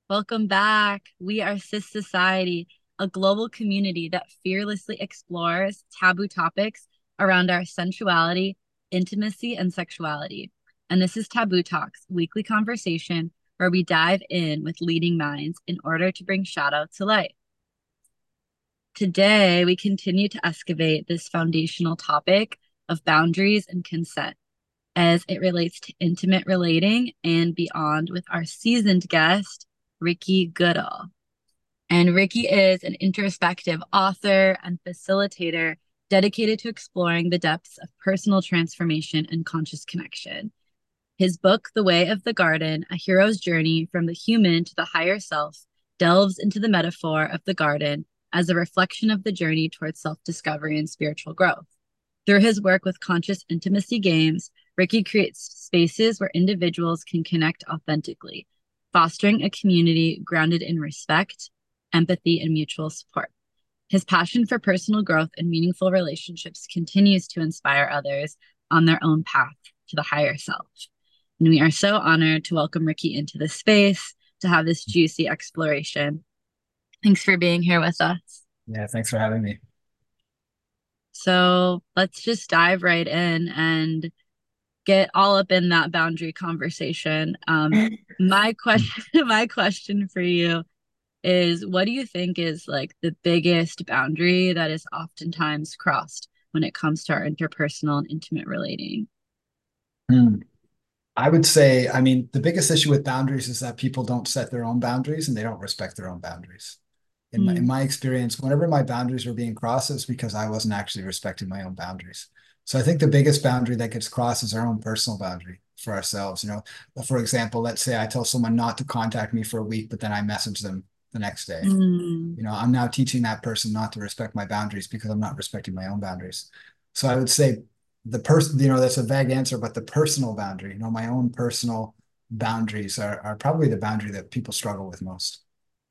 Welcome back. We are Cis Society, a global community that fearlessly explores taboo topics around our sensuality, intimacy, and sexuality. And this is Taboo Talks, weekly conversation where we dive in with leading minds in order to bring shadow to light. Today, we continue to excavate this foundational topic of boundaries and consent as it relates to intimate relating and beyond with our seasoned guest, Ricky Goodall. And Ricky is an introspective author and facilitator dedicated to exploring the depths of personal transformation and conscious connection. His book, The Way of the Garden, A Hero's Journey from the Human to the Higher Self, delves into the metaphor of the garden as a reflection of the journey towards self discovery and spiritual growth. Through his work with conscious intimacy games, Ricky creates spaces where individuals can connect authentically, fostering a community grounded in respect, empathy, and mutual support. His passion for personal growth and meaningful relationships continues to inspire others on their own path to the higher self. And we are so honored to welcome Ricky into this space to have this juicy exploration. Thanks for being here with us. Yeah, thanks for having me. So let's just dive right in and get all up in that boundary conversation. My question, my question for you is, what do you think is like the biggest boundary that is oftentimes crossed when it comes to our interpersonal and intimate relating? Hmm. I would say, the biggest issue with boundaries is that people don't set their own boundaries and they don't respect their own boundaries. In Mm, my experience, whenever my boundaries were being crossed, it's because I wasn't actually respecting my own boundaries. So I think the biggest boundary that gets crossed is our own personal boundary for ourselves. For example, let's say I tell someone not to contact me for a week, but then I message them the next day. mm, I'm now teaching that person not to respect my boundaries because I'm not respecting my own boundaries. So I would say the person, that's a vague answer, but the personal boundary, my own personal boundaries are probably the boundary that people struggle with most.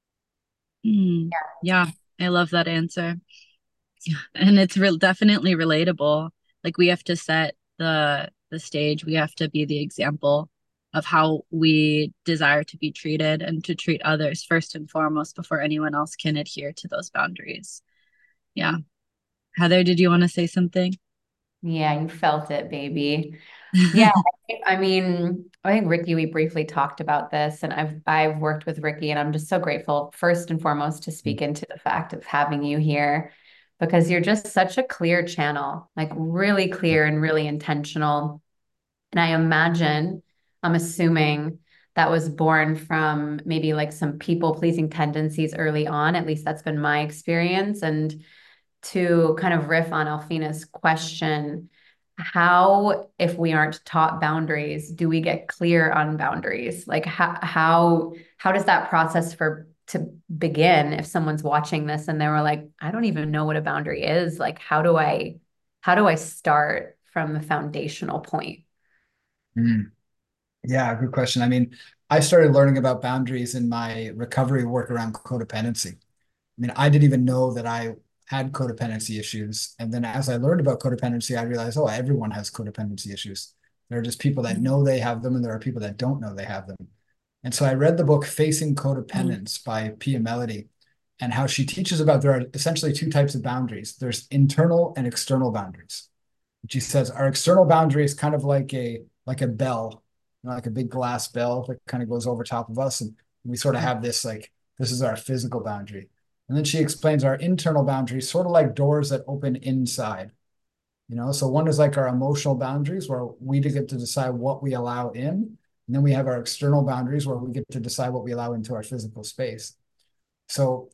mm. Yeah, I love that answer. And it's definitely relatable. Like we have to set the stage. We have to be the example of how we desire to be treated and to treat others first and foremost before anyone else can adhere to those boundaries. Yeah. Heather, did you want to say something? Yeah, you felt it, baby. Yeah, I think Ricky, we briefly talked about this, and I've worked with Ricky, and I'm just so grateful, first and foremost, to speak into the fact of having you here because you're just such a clear channel, like really clear and really intentional. And I'm assuming that was born from maybe like some people-pleasing tendencies early on. At least that's been my experience. And to kind of riff on Alfina's question, how, if we aren't taught boundaries, do we get clear on boundaries? Like how does that process for to begin if someone's watching this and they were like, I don't even know what a boundary is. Like, how do I start from the foundational point? Mm. Yeah, good question. I started learning about boundaries in my recovery work around codependency. I didn't even know that I had codependency issues. And then as I learned about codependency, I realized, oh, everyone has codependency issues. There are just people that know they have them, and there are people that don't know they have them. And so I read the book Facing Mm, Codependence by Pia Mellody, and how she teaches about there are essentially two types of boundaries. There's internal and external boundaries. She says our external boundary is kind of like a bell, like a big glass bell that kind of goes over top of us. And we sort of have this like this is our physical boundary. And then she explains our internal boundaries, sort of like doors that open inside. So one is like our emotional boundaries where we get to decide what we allow in. And then we have our external boundaries where we get to decide what we allow into our physical space. So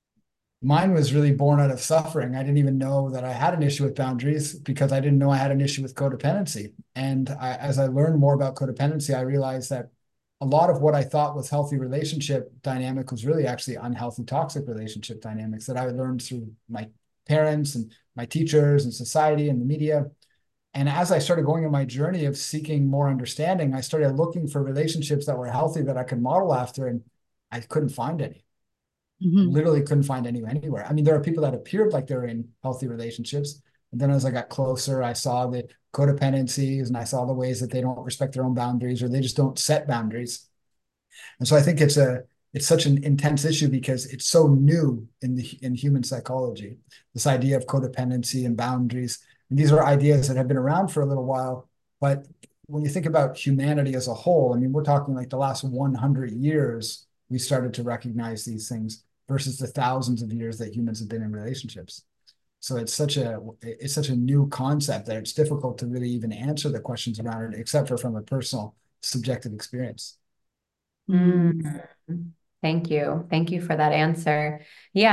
mine was really born out of suffering. I didn't even know that I had an issue with boundaries because I didn't know I had an issue with codependency. And as I learned more about codependency, I realized that a lot of what I thought was healthy relationship dynamic was really actually unhealthy, toxic relationship dynamics that I learned through my parents and my teachers and society and the media. And as I started going on my journey of seeking more understanding, I started looking for relationships that were healthy that I could model after, and I couldn't find any. mhm. Literally couldn't find any anywhere. There are people that appeared like they're in healthy relationships. And then as I got closer, I saw the codependencies and I saw the ways that they don't respect their own boundaries or they just don't set boundaries. And so I think it's such an intense issue because it's so new in human psychology. This idea of codependency and boundaries. And these are ideas that have been around for a little while, but when you think about humanity as a whole, I mean, we're talking like the last 100 years, we started to recognize these things versus the thousands of years that humans have been in relationships. So it's such a new concept that it's difficult to really even answer the questions around it, except for from a personal subjective experience. Mm. Thank you. Thank you for that answer. Yeah,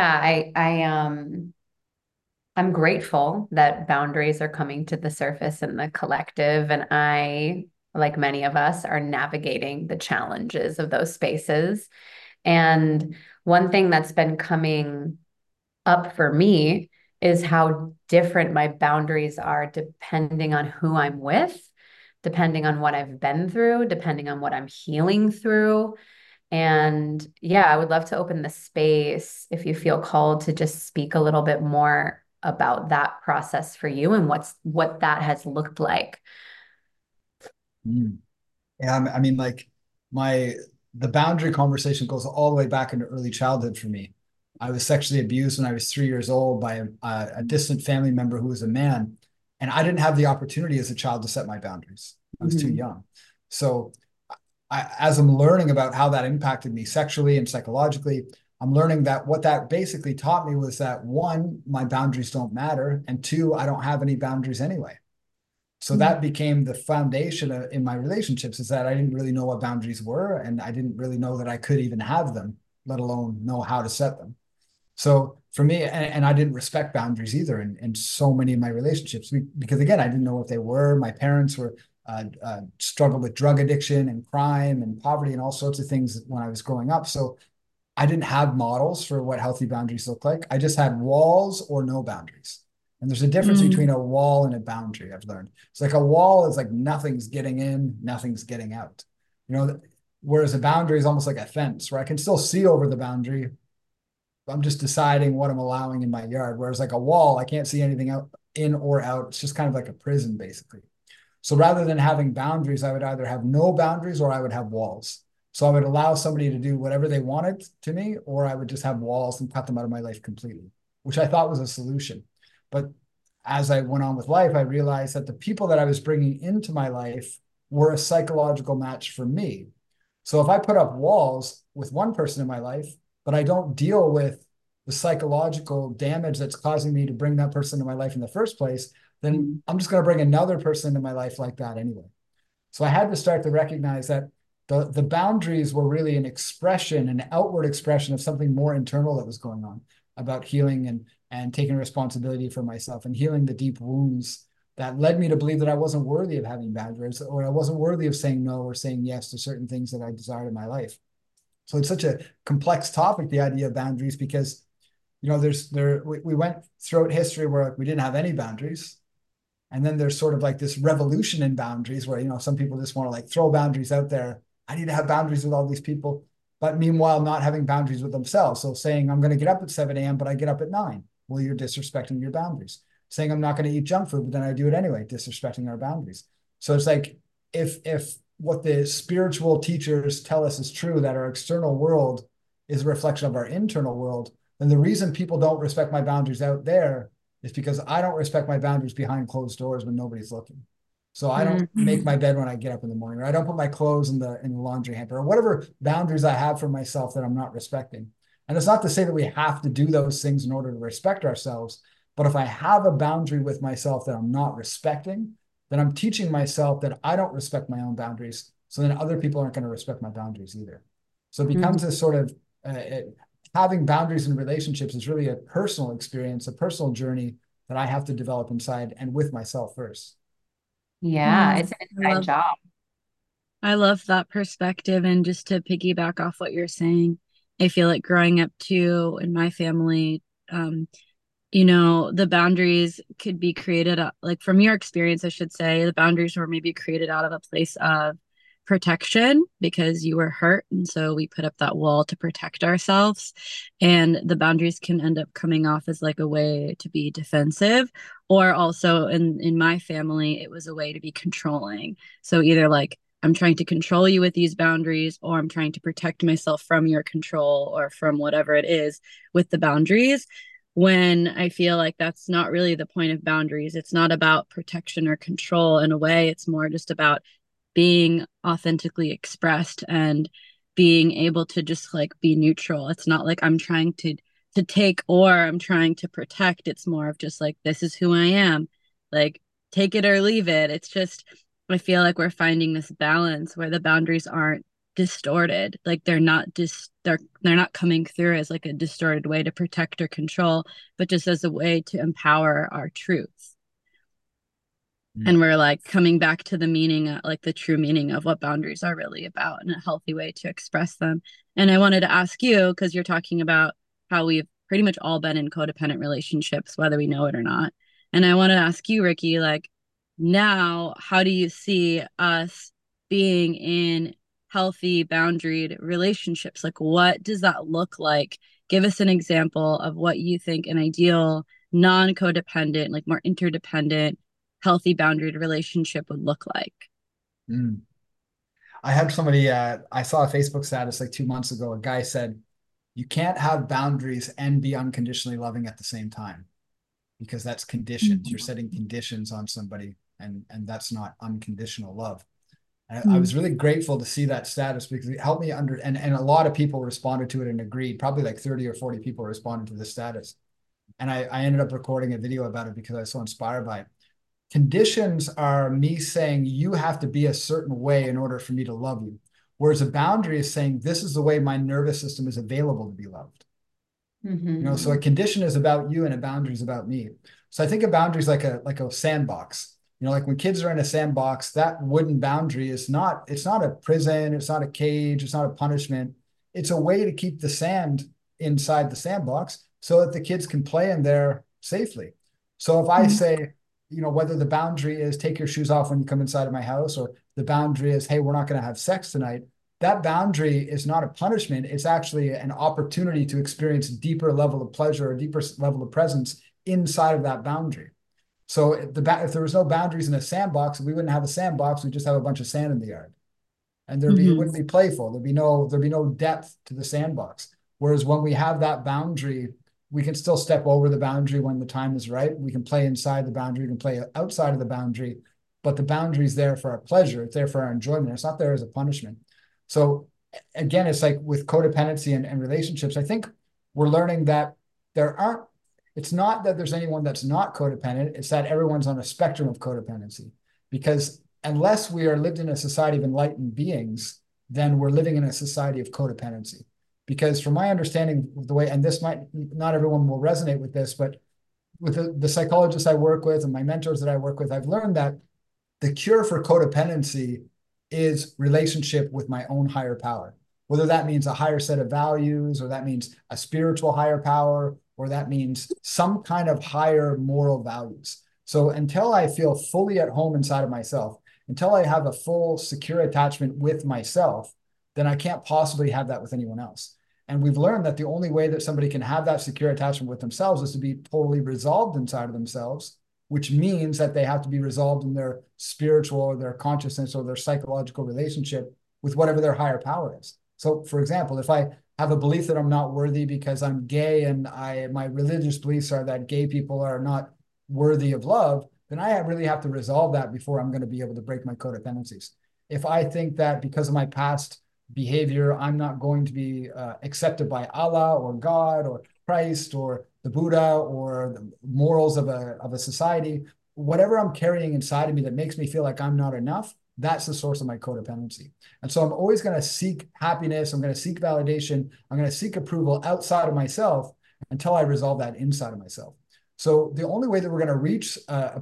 I'm grateful that boundaries are coming to the surface in the collective, and I, like many of us, are navigating the challenges of those spaces. And one thing that's been coming up for me is how different my boundaries are depending on who I'm with, depending on what I've been through, depending on what I'm healing through. And yeah, I would love to open the space if you feel called to just speak a little bit more about that process for you and what that has looked like. Mm. Yeah, I mean, like my the boundary conversation goes all the way back into early childhood for me. I was sexually abused when I was 3 years old by a distant family member who was a man, and I didn't have the opportunity as a child to set my boundaries. I was too Mhm. young. So, as I'm learning about how that impacted me sexually and psychologically, I'm learning that what that basically taught me was that one, my boundaries don't matter, and two, I don't have any boundaries anyway. So that became the foundation in my relationships, is that I didn't really know what boundaries were, and I didn't really know that I could even have them, let alone know how to set them. So for me, and I didn't respect boundaries either in so many of my relationships, because again, I didn't know what they were. My parents were struggled with drug addiction and crime and poverty and all sorts of things when I was growing up. So I didn't have models for what healthy boundaries look like. I just had walls or no boundaries. And there's a difference between a wall and a boundary, I've learned. It's like a wall is like nothing's getting in, nothing's getting out. You know, whereas a boundary is almost like a fence where I can still see over the boundary. I'm just deciding what I'm allowing in my yard. Whereas like a wall, I can't see anything out in or out. It's just kind of like a prison, basically. So rather than having boundaries, I would either have no boundaries or I would have walls. So I would allow somebody to do whatever they wanted to me, or I would just have walls and cut them out of my life completely, which I thought was a solution. But as I went on with life, I realized that the people that I was bringing into my life were a psychological match for me. So if I put up walls with one person in my life, but I don't deal with the psychological damage that's causing me to bring that person into my life in the first place, then I'm just going to bring another person into my life like that anyway. So I had to start to recognize that the boundaries were really an expression, an outward expression of something more internal that was going on, about healing and taking responsibility for myself and healing the deep wounds that led me to believe that I wasn't worthy of having boundaries, or I wasn't worthy of saying no or saying yes to certain things that I desired in my life. So it's such a complex topic, the idea of boundaries, because we went throughout history where like, we didn't have any boundaries. And then there's sort of like this revolution in boundaries where, some people just want to like throw boundaries out there. I need to have boundaries with all these people, but meanwhile, not having boundaries with themselves. So saying I'm going to get up at 7 a.m., but I get up at 9. Well, you're disrespecting your boundaries. Saying I'm not going to eat junk food, but then I do it anyway, disrespecting our boundaries. So it's like if what the spiritual teachers tell us is true, that our external world is a reflection of our internal world, then the reason people don't respect my boundaries out there is because I don't respect my boundaries behind closed doors when nobody's looking. So I don't make my bed when I get up in the morning, or I don't put my clothes in the laundry hamper, or whatever boundaries I have for myself that I'm not respecting. And it's not to say that we have to do those things in order to respect ourselves, but if I have a boundary with myself that I'm not respecting, then I'm teaching myself that I don't respect my own boundaries. So then other people aren't going to respect my boundaries either. So it becomes a sort of having boundaries in relationships is really a personal experience, a personal journey that I have to develop inside and with myself first. Yeah, it's an I inside love job. I love that perspective. And just to piggyback off what you're saying, I feel like growing up too in my family, the boundaries could be created, like from your experience, I should say, the boundaries were maybe created out of a place of protection because you were hurt. And so we put up that wall to protect ourselves. And the boundaries can end up coming off as like a way to be defensive, or also in my family, it was a way to be controlling. So either like I'm trying to control you with these boundaries, or I'm trying to protect myself from your control or from whatever it is with the boundaries. When I feel like that's not really the point of boundaries. It's not about protection or control in a way. It's more just about being authentically expressed and being able to just like be neutral. It's not like I'm trying to take or I'm trying to protect. It's more of just like this is who I am. Like take it or leave it. It's just I feel like we're finding this balance where the boundaries aren't distorted. Like they're not coming through as like a distorted way to protect or control, but just as a way to empower our truth. And we're like coming back to the meaning, like the true meaning of what boundaries are really about and a healthy way to express them. And I wanted to ask you, because you're talking about how we've pretty much all been in codependent relationships, whether we know it or not. And I want to ask you, Ricky, like now, how do you see us being in healthy, boundaried relationships? Like, what does that look like? Give us an example of what you think an ideal non-codependent, like more interdependent healthy boundaried relationship would look like. Mm. I had somebody, I saw a Facebook status like 2 months ago. A guy said, you can't have boundaries and be unconditionally loving at the same time because that's conditions. You're setting conditions on somebody, and that's not unconditional love. And I was really grateful to see that status because it helped me and a lot of people responded to it and agreed. Probably like 30 or 40 people responded to the status. And I ended up recording a video about it because I was so inspired by it. Conditions are me saying you have to be a certain way in order for me to love you. Whereas a boundary is saying this is the way my nervous system is available to be loved. So a condition is about you and a boundary is about me. So I think a boundary is like a sandbox. Like when kids are in a sandbox, that wooden boundary it's not a prison, it's not a cage, it's not a punishment. It's a way to keep the sand inside the sandbox so that the kids can play in there safely. So if I say, whether the boundary is take your shoes off when you come inside of my house, or the boundary is, hey, we're not going to have sex tonight. That boundary is not a punishment. It's actually an opportunity to experience a deeper level of pleasure, a deeper level of presence inside of that boundary. So if there was no boundaries in a sandbox, we wouldn't have a sandbox. We'd just have a bunch of sand in the yard. And it wouldn't be playful. There'd be no depth to the sandbox. Whereas when we have that boundary, we can still step over the boundary when the time is right. We can play inside the boundary, we can play outside of the boundary, but the boundary is there for our pleasure. It's there for our enjoyment. It's not there as a punishment. So again, it's like with codependency and relationships, I think we're learning that it's not that there's anyone that's not codependent. It's that everyone's on a spectrum of codependency, because unless we are lived in a society of enlightened beings, then we're living in a society of codependency. Because from my understanding of the way, and this might not everyone will resonate with this, but with the psychologists I work with and my mentors that I work with, I've learned that the cure for codependency is relationship with my own higher power. Whether that means a higher set of values, or that means a spiritual higher power, or that means some kind of higher moral values. So until I feel fully at home inside of myself, until I have a full secure attachment with myself, then I can't possibly have that with anyone else. And we've learned that the only way that somebody can have that secure attachment with themselves is to be totally resolved inside of themselves, which means that they have to be resolved in their spiritual or their consciousness or their psychological relationship with whatever their higher power is. So for example, if I have a belief that I'm not worthy because I'm gay and my religious beliefs are that gay people are not worthy of love, then I really have to resolve that before I'm going to be able to break my codependencies. If I think that because of my past behavior, I'm not going to be accepted by Allah or God or Christ or the Buddha or the morals of a society, whatever I'm carrying inside of me that makes me feel like I'm not enough, that's the source of my codependency. And so I'm always going to seek happiness. I'm going to seek validation. I'm going to seek approval outside of myself until I resolve that inside of myself. So the only way that we're going to reach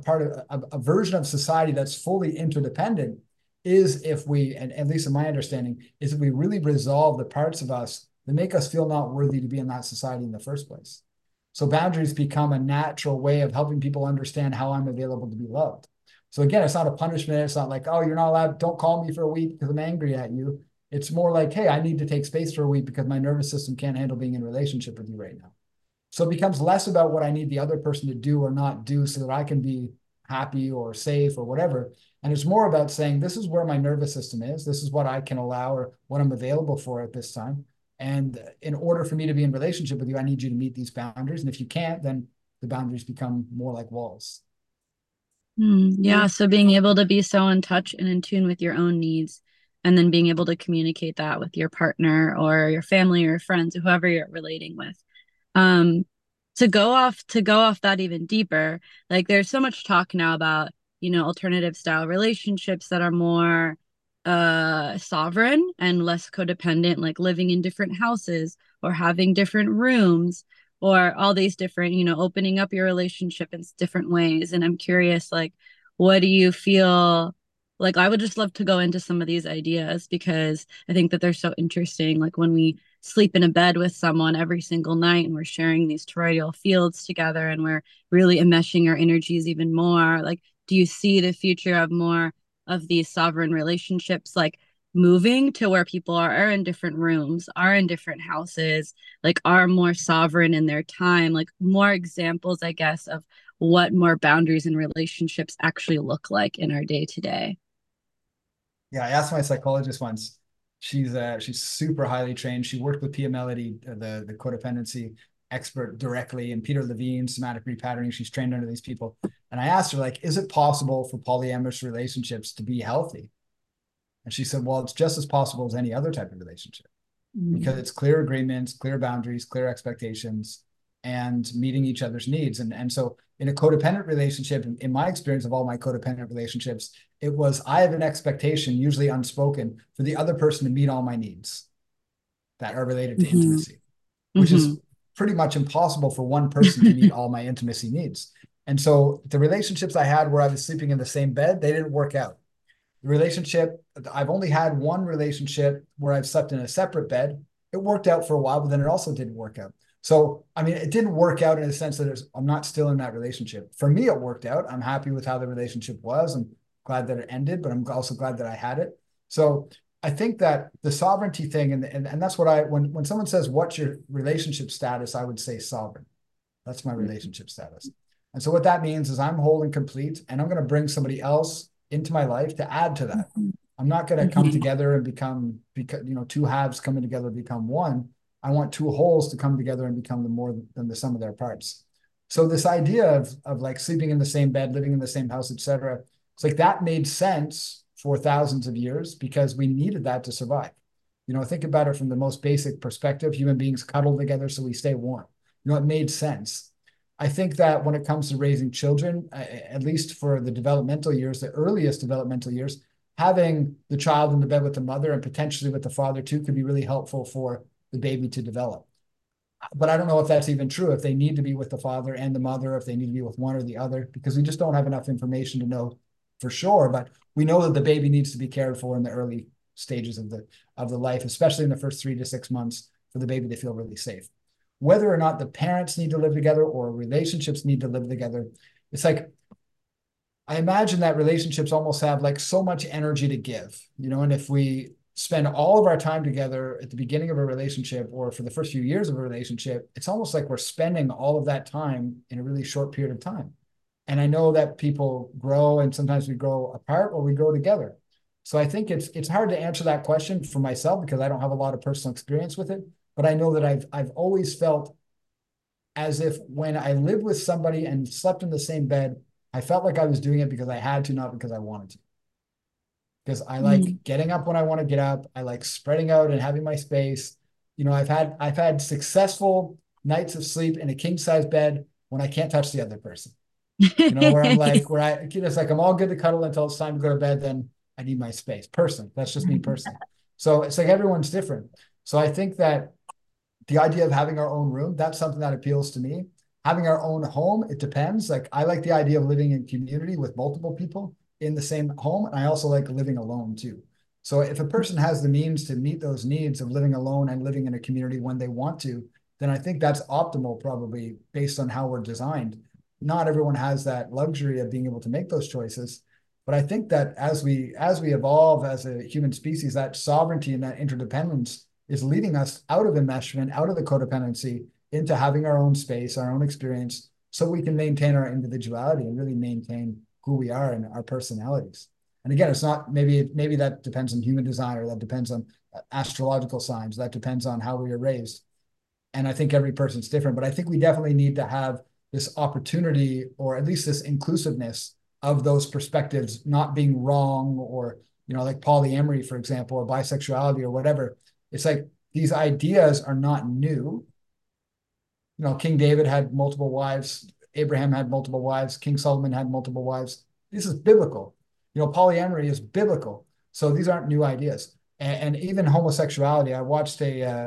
a version of society that's fully interdependent is if we, and at least in my understanding, is if we really resolve the parts of us that make us feel not worthy to be in that society in the first place. So boundaries become a natural way of helping people understand how I'm available to be loved. So again, it's not a punishment. It's not like, oh, you're not allowed, don't call me for a week because I'm angry at you. It's more like, hey, I need to take space for a week because my nervous system can't handle being in a relationship with you right now. So it becomes less about what I need the other person to do or not do so that I can be happy or safe or whatever. And it's more about saying, this is where my nervous system is. This is what I can allow or what I'm available for at this time. And in order for me to be in relationship with you, I need you to meet these boundaries. And if you can't, then the boundaries become more like walls. Yeah, so being able to be so in touch and in tune with your own needs, and then being able to communicate that with your partner or your family or friends, whoever you're relating with. Um, to go off that even deeper, like there's so much talk now about, alternative style relationships that are more sovereign and less codependent, like living in different houses or having different rooms or all these different, opening up your relationship in different ways. And I'm curious, like, what do you feel like? I would just love to go into some of these ideas because I think that they're so interesting. Like when we sleep in a bed with someone every single night and we're sharing these toroidal fields together and we're really enmeshing our energies even more. Like, do you see the future of more of these sovereign relationships, like moving to where people are in different rooms, are in different houses, like are more sovereign in their time, like more examples, I guess, of what more boundaries and relationships actually look like in our day to day? Yeah, I asked my psychologist once. She's super highly trained. She worked with Pia Mellody, the codependency expert directly, and Peter Levine, somatic repatterning. She's trained under these people. And I asked her, like, is it possible for polyamorous relationships to be healthy? And she said, well, it's just as possible as any other type of relationship because it's clear agreements, clear boundaries, clear expectations, and meeting each other's needs. And so in a codependent relationship, in my experience of all my codependent relationships, it was I have an expectation, usually unspoken, for the other person to meet all my needs that are related to intimacy, which is pretty much impossible for one person to meet all my intimacy needs. And so the relationships I had where I was sleeping in the same bed, they didn't work out. The relationship, I've only had one relationship where I've slept in a separate bed. It worked out for a while, but then it also didn't work out. So, I mean, it didn't work out in the sense that I'm not still in that relationship. For me, it worked out. I'm happy with how the relationship was. I'm glad that it ended, but I'm also glad that I had it. So I think that the sovereignty thing, and that's what when someone says, what's your relationship status, I would say sovereign. That's my relationship status. And so what that means is I'm whole and complete, and I'm going to bring somebody else into my life to add to that. I'm not going to come together and become, two halves coming together become one. I want two wholes to come together and become the more than the sum of their parts. So this idea of like sleeping in the same bed, living in the same house, etc., it's like that made sense for thousands of years because we needed that to survive. Think about it from the most basic perspective. Human beings cuddle together so we stay warm. It made sense. I think that when it comes to raising children, at least for the developmental years, the earliest developmental years, having the child in the bed with the mother and potentially with the father too could be really helpful for the baby to develop. But I don't know if that's even true, if they need to be with the father and the mother, if they need to be with one or the other, because we just don't have enough information to know for sure. But we know that the baby needs to be cared for in the early stages of the life, especially in the first 3 to 6 months, for the baby to feel really safe. Whether or not the parents need to live together or relationships need to live together, it's like I imagine that relationships almost have like so much energy to give, and if we spend all of our time together at the beginning of a relationship or for the first few years of a relationship, it's almost like we're spending all of that time in a really short period of time. And I know that people grow and sometimes we grow apart or we grow together. So I think it's hard to answer that question for myself because I don't have a lot of personal experience with it. But I know that I've always felt as if when I lived with somebody and slept in the same bed, I felt like I was doing it because I had to, not because I wanted to. Because I like getting up when I want to get up. I like spreading out and having my space. I've had successful nights of sleep in a king size bed when I can't touch the other person. Where I'm like, it's like I'm all good to cuddle until it's time to go to bed. Then I need my space. That's just me personally. So it's like everyone's different. So I think that the idea of having our own room, that's something that appeals to me. Having our own home, it depends. Like I like the idea of living in community with multiple people in the same home. And I also like living alone too. So if a person has the means to meet those needs of living alone and living in a community when they want to, then I think that's optimal probably based on how we're designed. Not everyone has that luxury of being able to make those choices. But I think that as we evolve as a human species, that sovereignty and that interdependence is leading us out of enmeshment, out of the codependency, into having our own space, our own experience, so we can maintain our individuality and really maintain who we are and our personalities. And again, it's not, maybe that depends on human design, or that depends on astrological signs, that depends on how we were raised. And I think every person's different, but I think we definitely need to have this opportunity, or at least this inclusiveness of those perspectives not being wrong, or, like polyamory, for example, or bisexuality or whatever. It's like these ideas are not new. King David had multiple wives, Abraham had multiple wives, King Solomon had multiple wives. This is biblical. Polyamory is biblical. So these aren't new ideas. And even homosexuality. I watched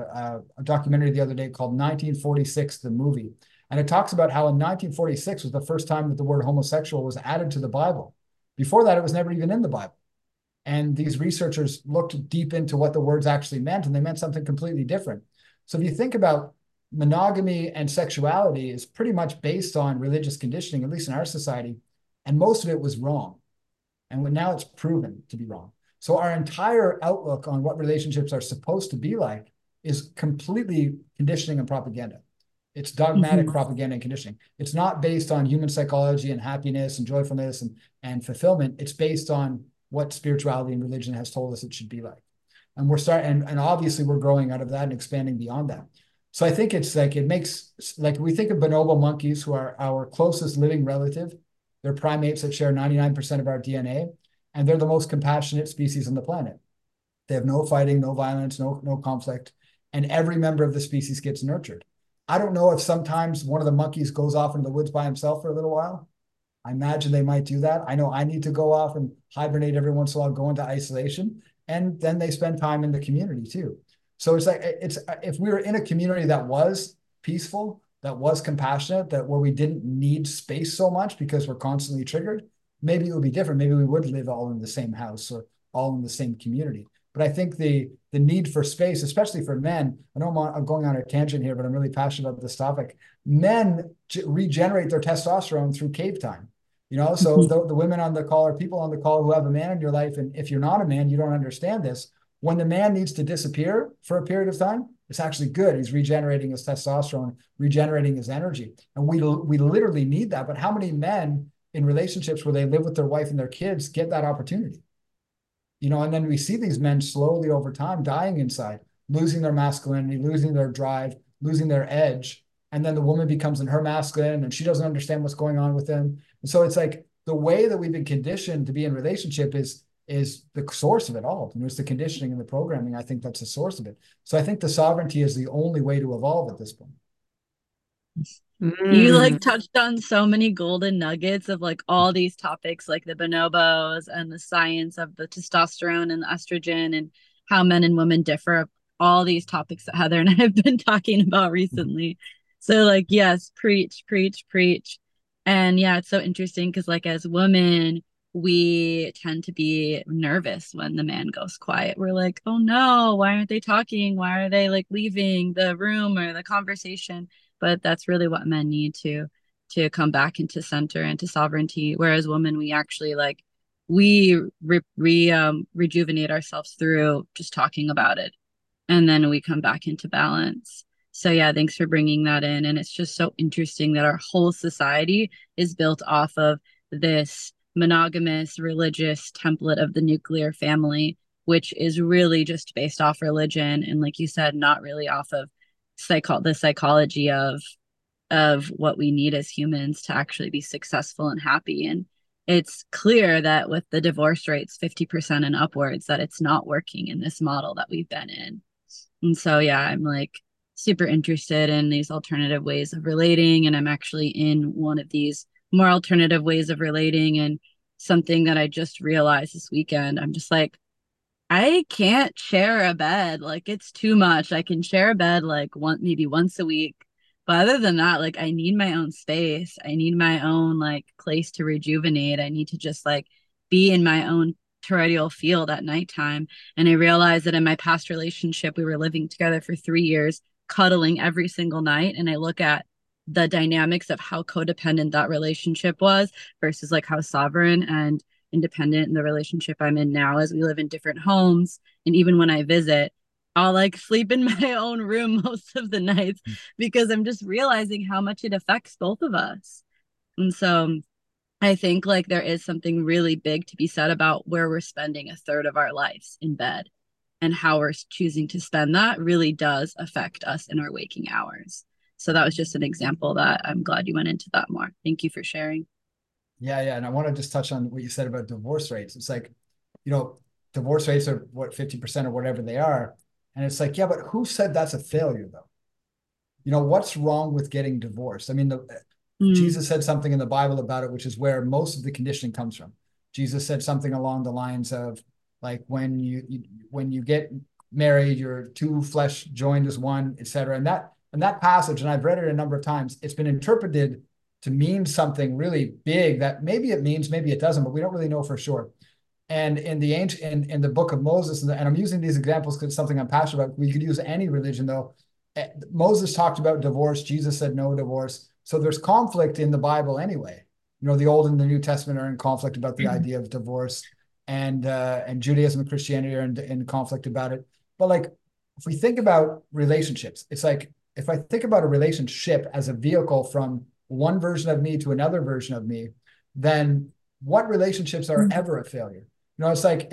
a documentary the other day called 1946, the movie. And it talks about how in 1946 was the first time that the word homosexual was added to the Bible. Before that, it was never even in the Bible. And these researchers looked deep into what the words actually meant, and they meant something completely different. So if you think about monogamy and sexuality, is pretty much based on religious conditioning, at least in our society, and most of it was wrong. And now it's proven to be wrong. So our entire outlook on what relationships are supposed to be like is completely conditioning and propaganda. It's dogmatic propaganda and conditioning. It's not based on human psychology and happiness and joyfulness and fulfillment. It's based on what spirituality and religion has told us it should be like. And and obviously we're growing out of that and expanding beyond that. So I think it's like, it makes, like, we think of bonobo monkeys, who are our closest living relative. They're primates that share 99% of our DNA, and they're the most compassionate species on the planet. They have no fighting, no violence, no conflict, and every member of the species gets nurtured. I don't know if sometimes one of the monkeys goes off into the woods by himself for a little while. I imagine they might do that. I know I need to go off and hibernate every once in a while, go into isolation, and then they spend time in the community too. So it's like, if we were in a community that was peaceful, that was compassionate, that where we didn't need space so much because we're constantly triggered, maybe it would be different. Maybe we would live all in the same house or all in the same community. But I think the need for space, especially for men, I know I'm going on a tangent here, but I'm really passionate about this topic. Men regenerate their testosterone through cave time. So the women on the call, or people on the call who have a man in your life, and if you're not a man, you don't understand this. When the man needs to disappear for a period of time, it's actually good. He's regenerating his testosterone, regenerating his energy. And we literally need that. But how many men in relationships where they live with their wife and their kids get that opportunity? And then we see these men slowly over time dying inside, losing their masculinity, losing their drive, losing their edge. And then the woman becomes in her masculine, and she doesn't understand what's going on with them. And so it's like the way that we've been conditioned to be in relationship is the source of it all. And it's the conditioning and the programming. I think that's the source of it. So I think the sovereignty is the only way to evolve at this point. You like touched on so many golden nuggets of like all these topics, like the bonobos and the science of the testosterone and the estrogen and how men and women differ, all these topics that Heather and I have been talking about recently. So like, yes, preach, preach, preach. And yeah, it's so interesting because like as women, we tend to be nervous when the man goes quiet. We're like, oh no, why aren't they talking? Why are they like leaving the room or the conversation? But that's really what men need to come back into center and to sovereignty. Whereas women, we actually like rejuvenate ourselves through just talking about it, and then we come back into balance. So yeah, thanks for bringing that in. And it's just so interesting that our whole society is built off of this monogamous religious template of the nuclear family, which is really just based off religion, and like you said, not really off of the psychology of what we need as humans to actually be successful and happy. And it's clear that with the divorce rates 50% and upwards, that it's not working in this model that we've been in. And so yeah, I'm like super interested in these alternative ways of relating, and I'm actually in one of these more alternative ways of relating. And something that I just realized this weekend, I'm just like, I can't share a bed. Like it's too much. I can share a bed like maybe once a week. But other than that, like I need my own space. I need my own like place to rejuvenate. I need to just like be in my own terrestrial field at nighttime. And I realized that in my past relationship, we were living together for 3 years, cuddling every single night. And I look at the dynamics of how codependent that relationship was versus like how sovereign and independent in the relationship I'm in now, as we live in different homes. And even when I visit, I'll like sleep in my own room most of the nights because I'm just realizing how much it affects both of us. And so I think like there is something really big to be said about where we're spending a third of our lives in bed, and how we're choosing to spend that really does affect us in our waking hours. So that was just an example that I'm glad you went into that more. Thank you for sharing. Yeah, yeah. And I want to just touch on what you said about divorce rates. It's like, you know, divorce rates are what, 50% or whatever they are. And it's like, yeah, but who said that's a failure though? What's wrong with getting divorced? I mean, Mm, Jesus said something in the Bible about it, which is where most of the conditioning comes from. Jesus said something along the lines of like when you get married, you're two flesh joined as one, etc. And that passage, and I've read it a number of times, it's been interpreted to mean something really big that maybe it means, maybe it doesn't, but we don't really know for sure. And in the ancient in the book of Moses, and I'm using these examples because it's something I'm passionate about. We could use any religion though. Moses talked about divorce. Jesus said no divorce. So there's conflict in the Bible anyway. The Old and the New Testament are in conflict about the idea of divorce, and Judaism and Christianity are in conflict about it. But like, if we think about relationships, it's like if I think about a relationship as a vehicle from one version of me to another version of me, then what relationships are ever a failure? It's like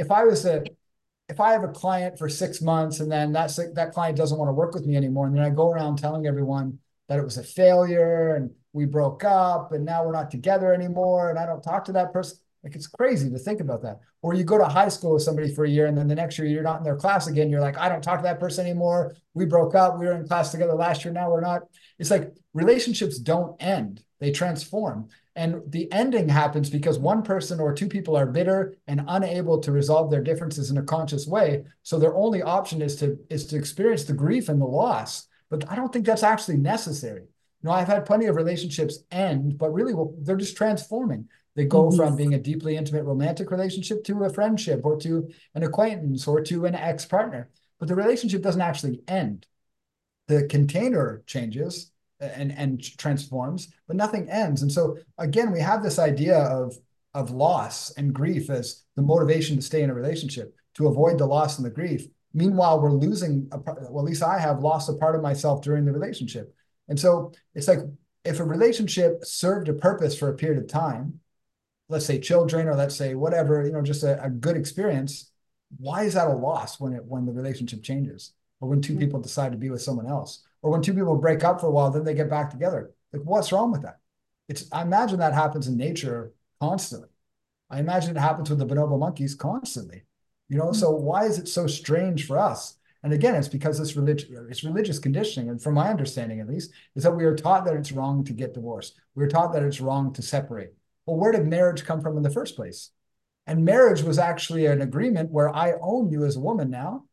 if I have a client for 6 months and then that client doesn't want to work with me anymore, and then I go around telling everyone that it was a failure and we broke up and now we're not together anymore and I don't talk to that person. Like, it's crazy to think about that. Or you go to high school with somebody for a year and then the next year you're not in their class again. You're like, I don't talk to that person anymore. We broke up. We were in class together last year. Now we're not. It's like relationships don't end. They transform. And the ending happens because one person or two people are bitter and unable to resolve their differences in a conscious way. So their only option is to experience the grief and the loss. But I don't think that's actually necessary. I've had plenty of relationships end, but really, well, they're just transforming. They go mhm. from being a deeply intimate romantic relationship to a friendship or to an acquaintance or to an ex-partner. But the relationship doesn't actually end. The container changes and transforms, but nothing ends. And so again, we have this idea of loss and grief as the motivation to stay in a relationship, to avoid the loss and the grief. Meanwhile, we're losing well, at least I have lost a part of myself during the relationship. And so it's like if a relationship served a purpose for a period of time, let's say children, or let's say whatever, just a good experience, why is that a loss when the relationship changes? Or when two people decide to be with someone else? Or when two people break up for a while, then they get back together. Like, what's wrong with that? I imagine that happens in nature constantly. I imagine it happens with the bonobo monkeys constantly. So why is it so strange for us? And again, it's because it's religious conditioning. And from my understanding, at least, is that we are taught that it's wrong to get divorced. We're taught that it's wrong to separate. Well, where did marriage come from in the first place? And marriage was actually an agreement where I own you as a woman now.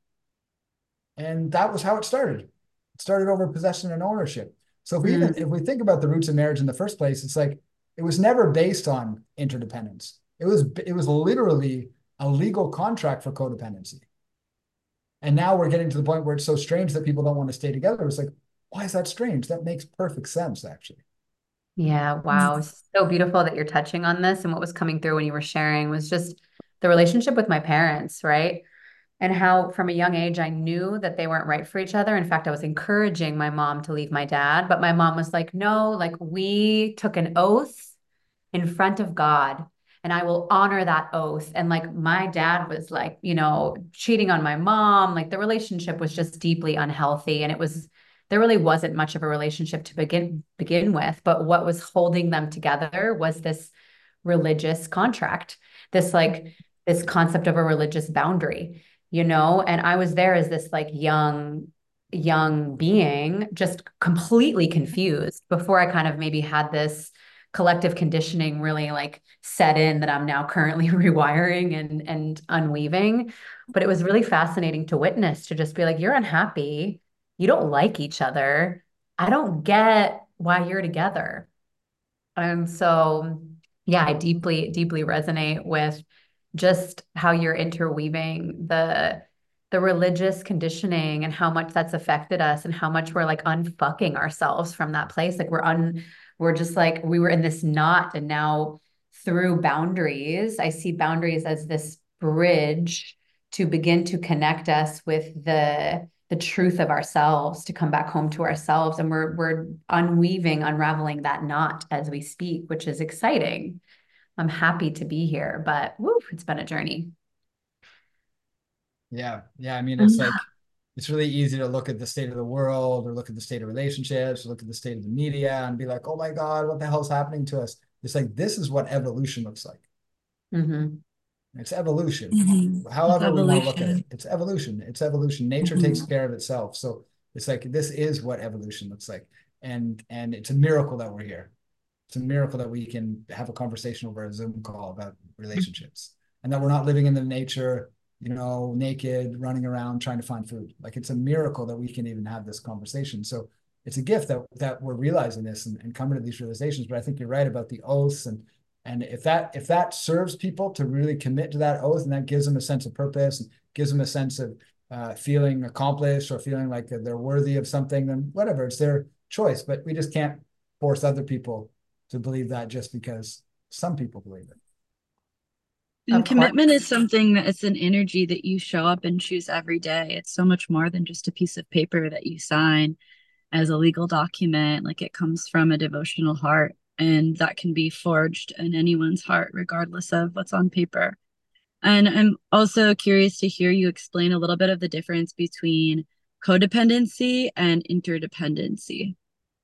And that was how it started. It started over possession and ownership. So if we think about the roots of marriage in the first place, it's like it was never based on interdependence. It was literally a legal contract for codependency. And now we're getting to the point where it's so strange that people don't want to stay together. It's like, why is that strange? That makes perfect sense, actually. Yeah, wow. So beautiful that you're touching on this. And what was coming through when you were sharing was just the relationship with my parents, right? And how from a young age I knew that they weren't right for each other. In fact, I was encouraging my mom to leave my dad, but my mom was like, no, like we took an oath in front of God and I will honor that oath. And like my dad was like, cheating on my mom, like the relationship was just deeply unhealthy. And there really wasn't much of a relationship to begin with. But what was holding them together was this religious contract, this concept of a religious boundary, and I was there as this like young being, just completely confused before I kind of maybe had this collective conditioning really like set in that I'm now currently rewiring and unweaving. But it was really fascinating to witness, to just be like, you're unhappy, you don't like each other, I don't get why you're together. And so, yeah, I deeply, deeply resonate with just how you're interweaving the religious conditioning and how much that's affected us and how much we're like unfucking ourselves from that place. Like we're just like we were in this knot, and now through boundaries, I see boundaries as this bridge to begin to connect us with the truth of ourselves, to come back home to ourselves. And we're unraveling that knot as we speak, which is exciting. I'm happy to be here, but woo, it's been a journey. Yeah. Yeah. I mean, it's Yeah. like, it's really easy to look at the state of the world or look at the state of relationships, or look at the state of the media and be like, oh my God, what the hell's happening to us? It's like, this is what evolution looks like. Hmm. It's evolution. It's However we want to look at it, evolution. it's evolution. It's evolution. Nature takes Mhm. care of itself. So it's like, this is what evolution looks like. And it's a miracle that we're here. It's a miracle that we can have a conversation over a Zoom call about relationships, and that we're not living in the nature, naked, running around trying to find food. Like, it's a miracle that we can even have this conversation. So it's a gift that we're realizing this and coming to these realizations. But I think you're right about the oaths, and if that serves people to really commit to that oath, and that gives them a sense of purpose and gives them a sense of feeling accomplished or feeling like they're worthy of something, then whatever, it's their choice. But we just can't force other people to believe that just because some people believe it. And Of course. commitment is something that it's an energy that you show up and choose every day. It's so much more than just a piece of paper that you sign as a legal document. Like, it comes from a devotional heart, and that can be forged in anyone's heart, regardless of what's on paper. And I'm also curious to hear you explain a little bit of the difference between codependency and interdependency.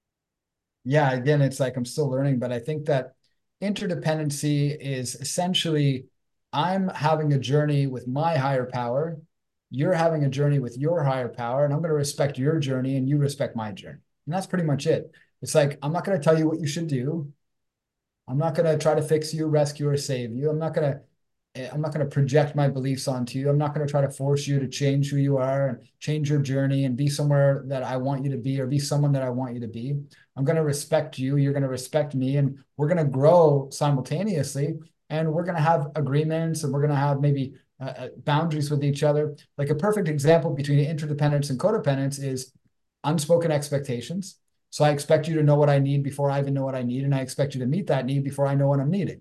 Yeah, again, it's like I'm still learning, but I think that interdependency is essentially, I'm having a journey with my higher power, you're having a journey with your higher power, and I'm going to respect your journey and you respect my journey. And that's pretty much it. It's like, I'm not going to tell you what you should do. I'm not going to try to fix you, rescue, or save you. I'm not going to project my beliefs onto you. I'm not going to try to force you to change who you are and change your journey and be somewhere that I want you to be or be someone that I want you to be. I'm going to respect you. You're going to respect me. And we're going to grow simultaneously. And we're going to have agreements, and we're going to have maybe boundaries with each other. Like, a perfect example between interdependence and codependence is unspoken expectations. So I expect you to know what I need before I even know what I need. And I expect you to meet that need before I know what I'm needing.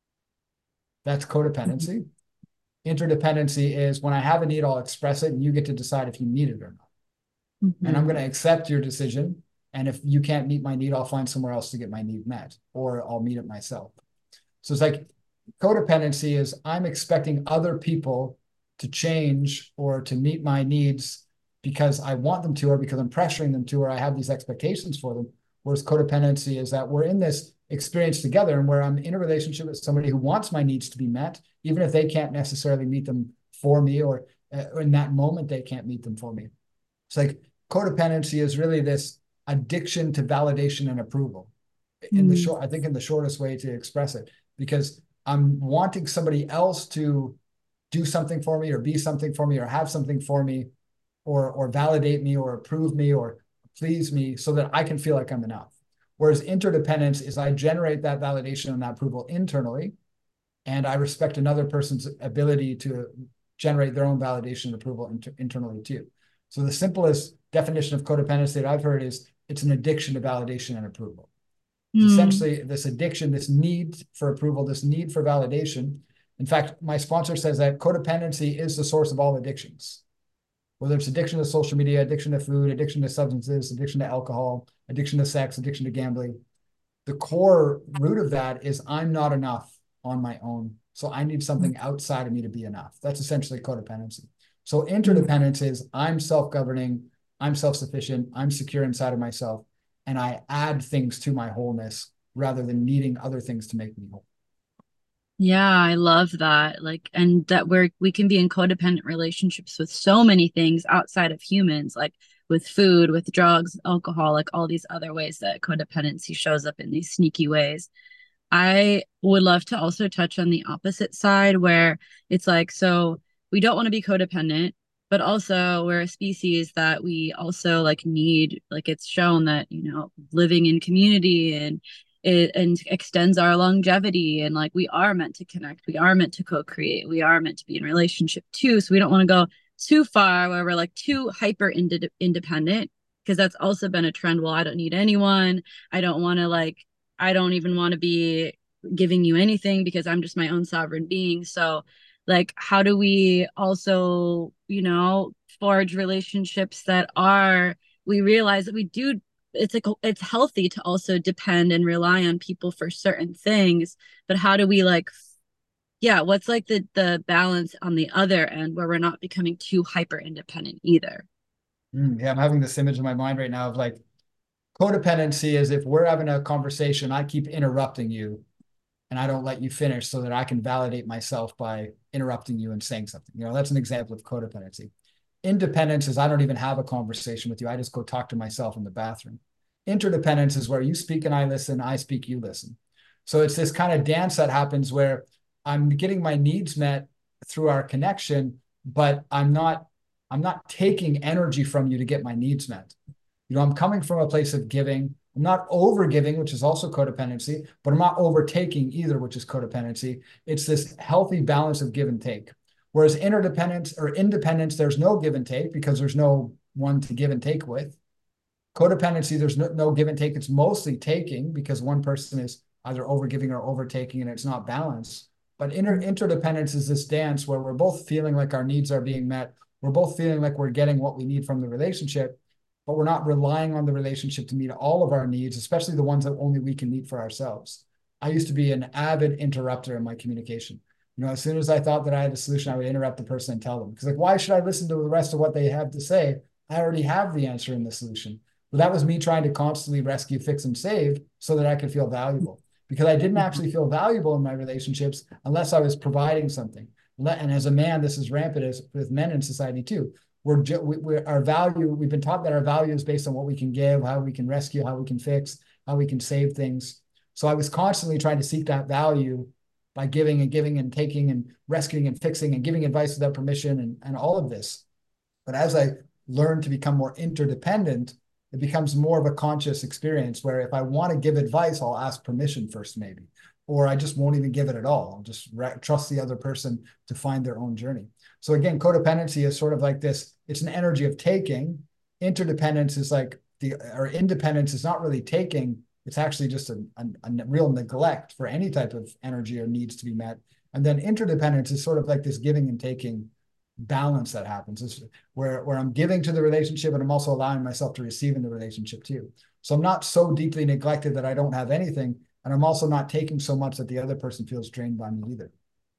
That's codependency. Interdependency is, when I have a need, I'll express it, and you get to decide if you need it or not. And I'm going Mhm. to accept your decision. And if you can't meet my need, I'll find somewhere else to get my need met, or I'll meet it myself. So it's like, codependency is, I'm expecting other people to change or to meet my needs because I want them to, or because I'm pressuring them to, or I have these expectations for them. Whereas codependency is that we're in this experience together, and where I'm in a relationship with somebody who wants my needs to be met, even if they can't necessarily meet them for me, or in that moment they can't meet them for me. It's like, codependency is really this addiction to validation and approval. Mm. I think in the shortest way to express it, because I'm wanting somebody else to do something for me, or be something for me, or have something for me, or validate me, or approve me, or please me, so that I can feel like I'm enough. Whereas interdependence is, I generate that validation and that approval internally, and I respect another person's ability to generate their own validation and approval internally too. So the simplest definition of codependency that I've heard is, it's an addiction to validation and approval. It's Mm. essentially this addiction, this need for approval, this need for validation. In fact, my sponsor says that codependency is the source of all addictions, whether it's addiction to social media, addiction to food, addiction to substances, addiction to alcohol, addiction to sex, addiction to gambling. The core root of that is, I'm not enough on my own. So I need something outside of me to be enough. That's essentially codependency. So interdependence is, I'm self-governing, I'm self-sufficient, I'm secure inside of myself, and I add things to my wholeness rather than needing other things to make me whole. Yeah, I love that. Like, and that we can be in codependent relationships with so many things outside of humans, like with food, with drugs, alcohol, like all these other ways that codependency shows up in these sneaky ways. I would love to also touch on the opposite side, where it's like, so we don't want to be codependent, but also we're a species that we also like need, like it's shown that, living in community and it extends our longevity, and like we are meant to connect, we are meant to co-create, we are meant to be in relationship too. So we don't want to go too far where we're like too hyper independent, because that's also been a trend. Well, I don't need anyone. I don't want to like I don't even want to be giving you anything because I'm just my own sovereign being. So, like, how do we also, forge relationships that we realize that we do it's like it's healthy to also depend and rely on people for certain things, but how do we like, yeah, what's like the balance on the other end where we're not becoming too hyper independent either? Yeah, I'm having this image in my mind right now of like codependency is if we're having a conversation, I keep interrupting you and I don't let you finish so that I can validate myself by interrupting you and saying something. That's an example of codependency. Independence is I don't even have a conversation with you. I just go talk to myself in the bathroom. Interdependence is where you speak and I listen, I speak, you listen. So it's this kind of dance that happens where I'm getting my needs met through our connection, but I'm not taking energy from you to get my needs met. I'm coming from a place of giving. I'm not over giving, which is also codependency, but I'm not overtaking either, which is codependency. It's this healthy balance of give and take. Whereas interdependence or independence, there's no give and take because there's no one to give and take with. Codependency, there's no give and take. It's mostly taking because one person is either overgiving or overtaking and it's not balanced. But interdependence is this dance where we're both feeling like our needs are being met. We're both feeling like we're getting what we need from the relationship, but we're not relying on the relationship to meet all of our needs, especially the ones that only we can meet for ourselves. I used to be an avid interrupter in my communication. As soon as I thought that I had a solution, I would interrupt the person and tell them. Because like, why should I listen to the rest of what they have to say? I already have the answer and the solution. But that was me trying to constantly rescue, fix, and save so that I could feel valuable. Because I didn't actually feel valuable in my relationships unless I was providing something. And as a man, this is rampant as with men in society too. Our value, we've been taught that our value is based on what we can give, how we can rescue, how we can fix, how we can save things. So I was constantly trying to seek that value by giving and taking and rescuing and fixing and giving advice without permission and all of this. But as I learned to become more interdependent, it becomes more of a conscious experience where if I want to give advice, I'll ask permission first, maybe, or I just won't even give it at all. I'll just trust the other person to find their own journey. So again, codependency is sort of like this. It's an energy of taking. Interdependence is like or independence is not really taking. It's actually just a real neglect for any type of energy or needs to be met. And then interdependence is sort of like this giving and taking balance that happens. It's where I'm giving to the relationship, and I'm also allowing myself to receive in the relationship too. So I'm not so deeply neglected that I don't have anything. And I'm also not taking so much that the other person feels drained by me either.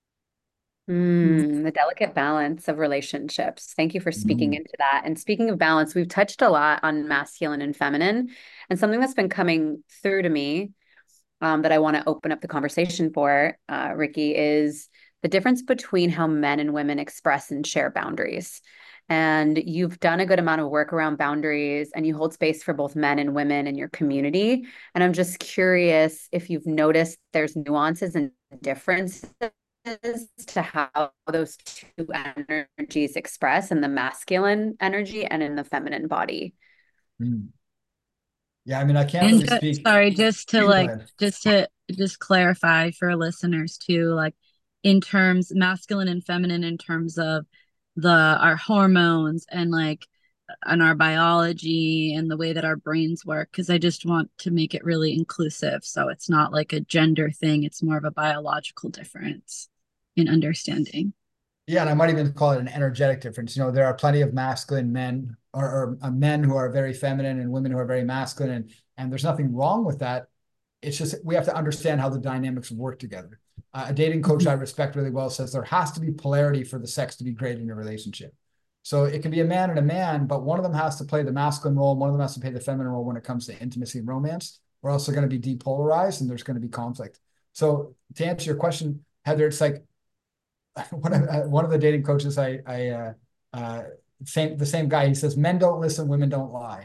The delicate balance of relationships. Thank you for speaking into that. And speaking of balance, we've touched a lot on masculine and feminine. And something that's been coming through to me that I want to open up the conversation for, Ricky, is the difference between how men and women express and share boundaries. And you've done a good amount of work around boundaries and you hold space for both men and women in your community. And I'm just curious if you've noticed there's nuances and differences to how those two energies express in the masculine energy and in the feminine body. Yeah, I mean, I can't And really speak. sorry, just to Go like, ahead. just clarify for listeners too, like in terms masculine and feminine in terms of our hormones and like and our biology and the way that our brains work, because I just want to make it really inclusive. So it's not like a gender thing, it's more of a biological difference in understanding. Yeah, and I might even call it an energetic difference. There are plenty of masculine men or men who are very feminine and women who are very masculine, and there's nothing wrong with that. It's just we have to understand how the dynamics work together. A dating coach I respect really well says there has to be polarity for the sex to be great in a relationship. So it can be a man and a man, but one of them has to play the masculine role, and one of them has to play the feminine role when it comes to intimacy and romance. We're also going to be depolarized, and there's going to be conflict. So to answer your question, Heather, it's like one of the dating coaches the same guy, he says men don't listen, women don't lie.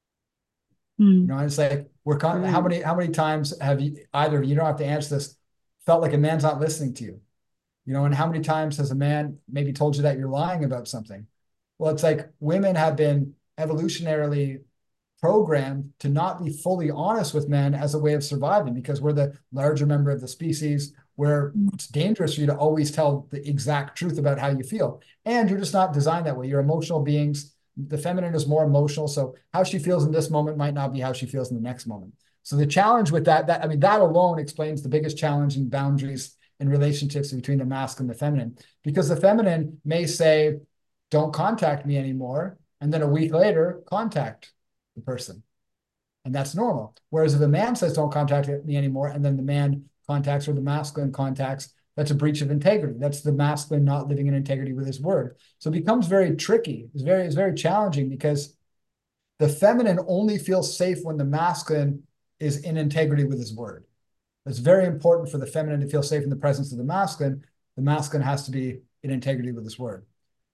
It's like how many times have you don't have to answer this, felt like a man's not listening to you, and how many times has a man maybe told you that you're lying about something? Well, it's like women have been evolutionarily programmed to not be fully honest with men as a way of surviving because we're the larger member of the species where it's dangerous for you to always tell the exact truth about how you feel. And you're just not designed that way. You're emotional beings. The feminine is more emotional. So how she feels in this moment might not be how she feels in the next moment. So the challenge with that alone explains the biggest challenge in boundaries in relationships between the masculine and the feminine, because the feminine may say, don't contact me anymore. And then a week later, contact the person. And that's normal. Whereas if a man says, don't contact me anymore, and then the man contacts or the masculine contacts, that's a breach of integrity. That's the masculine not living in integrity with his word. So it becomes very tricky. It's very challenging because the feminine only feels safe when the masculine is in integrity with his word. It's very important for the feminine to feel safe in the presence of the masculine. The masculine has to be in integrity with his word.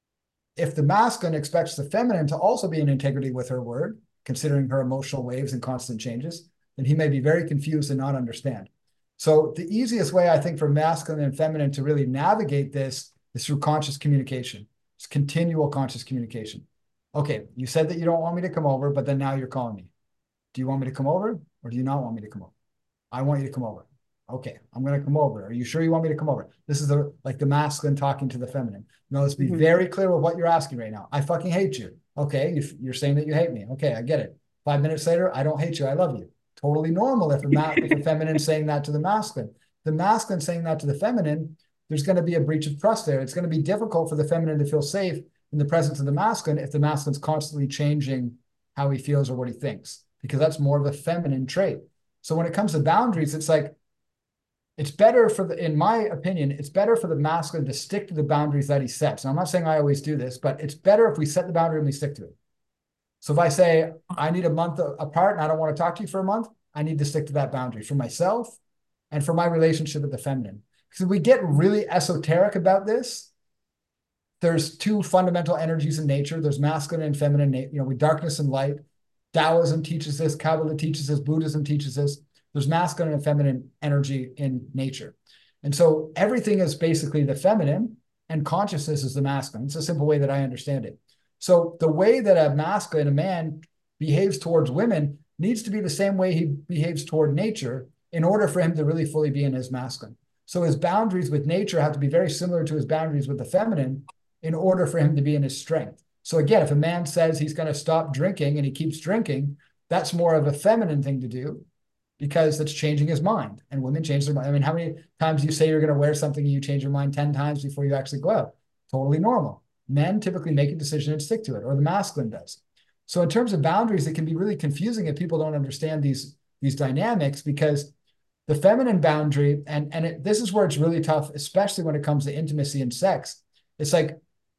If the masculine expects the feminine to also be in integrity with her word, considering her emotional waves and constant changes, then he may be very confused and not understand. So the easiest way, I think, for masculine and feminine to really navigate this is through conscious communication. It's continual conscious communication. Okay, you said that you don't want me to come over, but then now you're calling me. Do you want me to come over or do you not want me to come over? I want you to come over. Okay, I'm going to come over. Are you sure you want me to come over? This is like the masculine talking to the feminine. No, let's be very clear with what you're asking right now. I fucking hate you. Okay, you're saying that you hate me. Okay, I get it. 5 minutes later, I don't hate you. I love you. Totally normal if a feminine saying that to the masculine. The masculine saying that to the feminine, there's going to be a breach of trust there. It's going to be difficult for the feminine to feel safe in the presence of the masculine if the masculine's constantly changing how he feels or what he thinks, because that's more of a feminine trait. So when it comes to boundaries, it's like, it's better in my opinion, it's better for the masculine to stick to the boundaries that he sets. And I'm not saying I always do this, but it's better if we set the boundary and we stick to it. So if I say, I need a month apart and I don't want to talk to you for a month, I need to stick to that boundary for myself and for my relationship with the feminine. Because if we get really esoteric about this, there's two fundamental energies in nature. There's masculine and feminine, with darkness and light. Taoism teaches this, Kabbalah teaches this, Buddhism teaches this. There's masculine and feminine energy in nature. And so everything is basically the feminine and consciousness is the masculine. It's a simple way that I understand it. So the way that a masculine, a man, behaves towards women needs to be the same way he behaves toward nature in order for him to really fully be in his masculine. So his boundaries with nature have to be very similar to his boundaries with the feminine in order for him to be in his strength. So again, if a man says he's going to stop drinking and he keeps drinking, that's more of a feminine thing to do because that's changing his mind. And women change their mind. I mean, how many times you say you're going to wear something and you change your mind 10 times before you actually go out? Totally normal. Men typically make a decision and stick to it, or the masculine does. So in terms of boundaries, it can be really confusing if people don't understand these dynamics, because the feminine boundary, this is where it's really tough, especially when it comes to intimacy and sex. It's like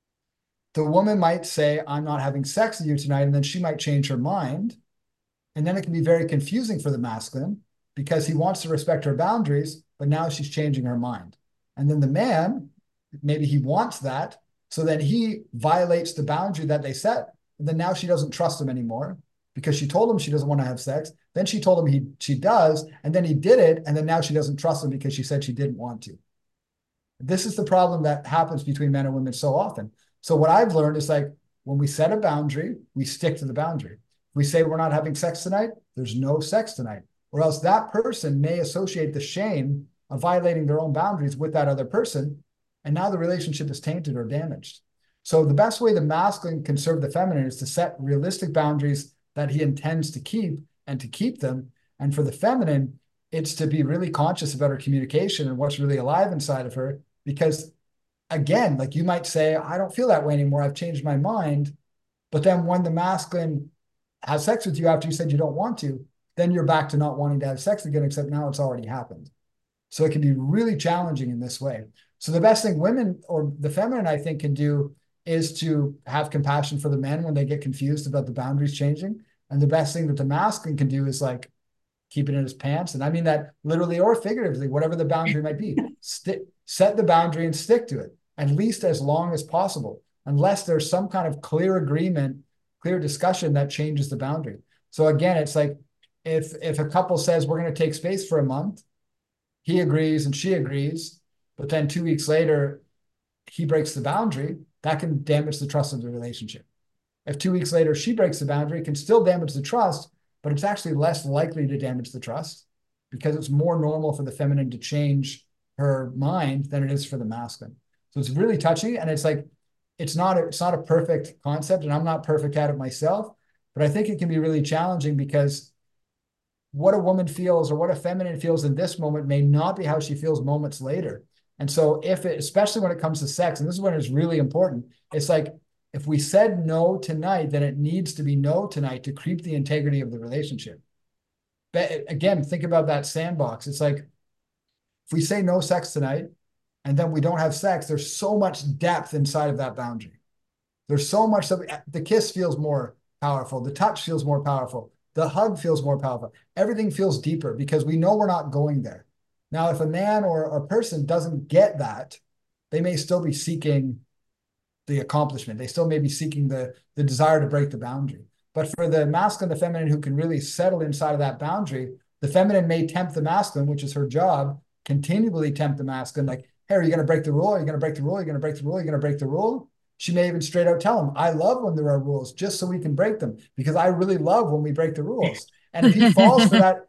the woman might say, I'm not having sex with you tonight, and then she might change her mind. And then it can be very confusing for the masculine because he wants to respect her boundaries, but now she's changing her mind. And then the man, maybe he wants that, so then he violates the boundary that they set. And then now she doesn't trust him anymore because she told him she doesn't want to have sex. Then she told him she does, and then he did it, and then now she doesn't trust him because she said she didn't want to. This is the problem that happens between men and women so often. So what I've learned is, like, when we set a boundary, we stick to the boundary. If we say we're not having sex tonight, there's no sex tonight. Or else that person may associate the shame of violating their own boundaries with that other person, and now the relationship is tainted or damaged. So the best way the masculine can serve the feminine is to set realistic boundaries that he intends to keep and to keep them. And for the feminine, it's to be really conscious about her communication and what's really alive inside of her. Because again, like, you might say, I don't feel that way anymore. I've changed my mind. But then when the masculine has sex with you after you said you don't want to, then you're back to not wanting to have sex again, except now it's already happened. So it can be really challenging in this way. So the best thing women, or the feminine, I think, can do is to have compassion for the men when they get confused about the boundaries changing. And the best thing that the masculine can do is, like, keep it in his pants. And I mean that literally or figuratively, whatever the boundary might be. Set the boundary and stick to it, at least as long as possible, unless there's some kind of clear agreement, clear discussion that changes the boundary. So again, it's like, if a couple says we're going to take space for a month, he agrees and she agrees, but then 2 weeks later, he breaks the boundary, that can damage the trust of the relationship. If 2 weeks later she breaks the boundary, it can still damage the trust, but it's actually less likely to damage the trust because it's more normal for the feminine to change her mind than it is for the masculine. So it's really touchy, and it's like, it's not a perfect concept, and I'm not perfect at it myself, but I think it can be really challenging because what a woman feels or what a feminine feels in this moment may not be how she feels moments later. And so especially when it comes to sex, and this is when it's really important, it's like, if we said no tonight, then it needs to be no tonight to keep the integrity of the relationship. again, think about that sandbox. It's like if we say no sex tonight and then we don't have sex, there's so much depth inside of that boundary. There's so much that the kiss feels more powerful. The touch feels more powerful. The hug feels more powerful. Everything feels deeper because we know we're not going there. Now, if a man or a person doesn't get that, they may still be seeking the accomplishment. They still may be seeking the desire to break the boundary. But for the masculine, the feminine who can really settle inside of that boundary, the feminine may tempt the masculine, which is her job, continually tempt the masculine, like, hey, are you going to break the rule? Are you going to break the rule? Are you going to break the rule? Are you going to break the rule? She may even straight out tell him, I love when there are rules just so we can break them because I really love when we break the rules. And if he falls for that,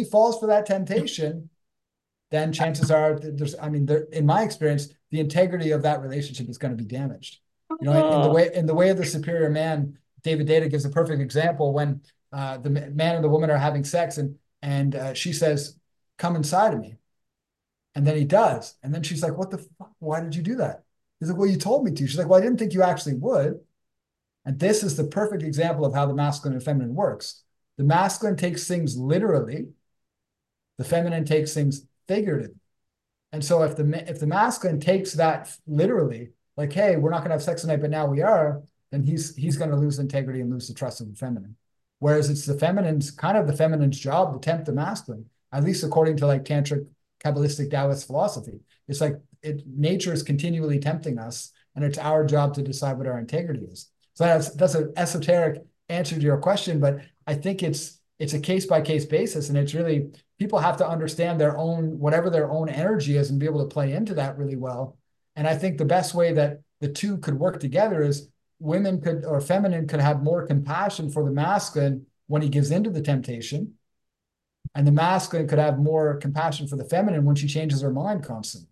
temptation, then chances are in my experience, the integrity of that relationship is going to be damaged. You know, in the way of the superior man, David Deida gives a perfect example when the man and the woman are having sex and she says, come inside of me. And then he does. And then she's like, what the fuck? Why did you do that? He's like, well, you told me to. She's like, well, I didn't think you actually would. And this is the perfect example of how the masculine and feminine works. The masculine takes things literally. The feminine takes things figuratively. And so if the masculine takes that literally, like, hey, we're not going to have sex tonight, but now we are, then he's going to lose integrity and lose the trust of the feminine. Whereas it's the feminine's job to tempt the masculine, at least according to like tantric Kabbalistic Taoist philosophy. It's like nature is continually tempting us, and it's our job to decide what our integrity is. So that's an esoteric answer to your question, but I think it's a case by case basis, and it's really people have to understand their own whatever their own energy is and be able to play into that really well. And I think the best way that the two could work together is feminine could have more compassion for the masculine when he gives into the temptation. And the masculine could have more compassion for the feminine when she changes her mind constantly.